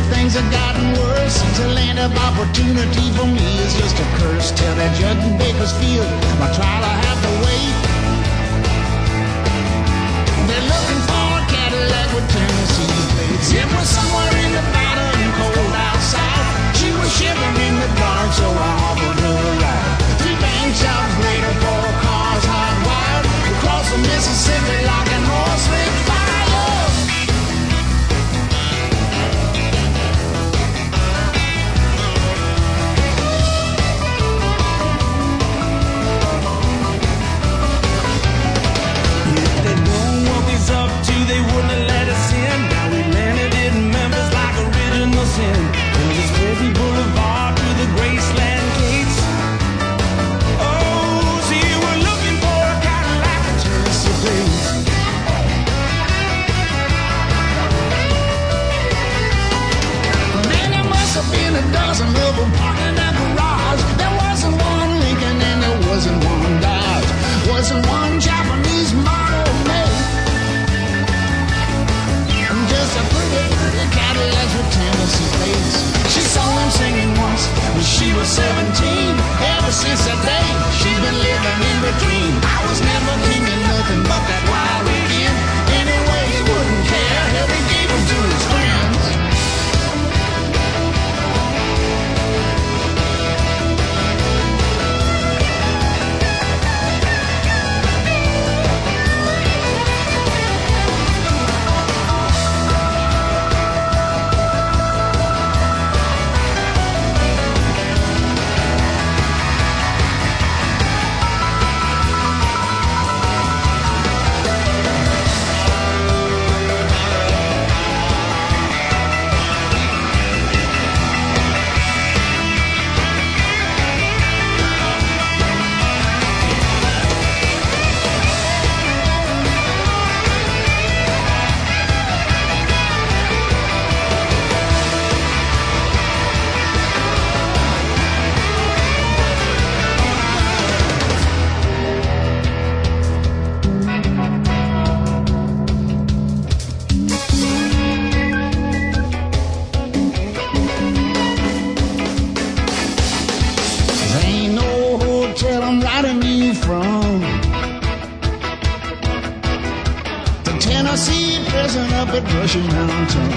things have gotten worse. It's a land of opportunity for me. It's just a curse. Tell that judge in Bakersfield my trial I have to wait. They're looking for a Cadillac with Tennessee plates. It was somewhere in the bottom, cold outside. She was shivering in the dark, so I offered her a ride. 3 bank jobs later, 4 cars hardwired across the Mississippi like an horse with fire. Up to they wouldn't have let us in. Now we landed in Memphis like original sin. From this Jersey Boulevard to the Graceland gates. Oh, see, we're looking for a Cadillac and Tennessee plates. Man, there must have been a dozen of them parked in that garage. There wasn't one Lincoln and there wasn't one Dodge. Wasn't one Japanese model made. Just a pretty Cadillac with Tennessee plates. She saw him singing once when she was 17. Ever since that day, she's been living in between. I was never thinking nothing but that wild weekend. Anyway, he wouldn't care. Hell, he gave them to his friends. I'm writing you from the Tennessee prison up at Brushy Mountain,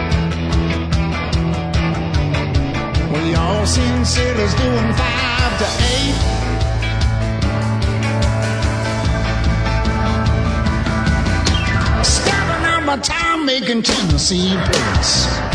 where y'all seen sailors doing 5 to 8, starving out my time making Tennessee plates.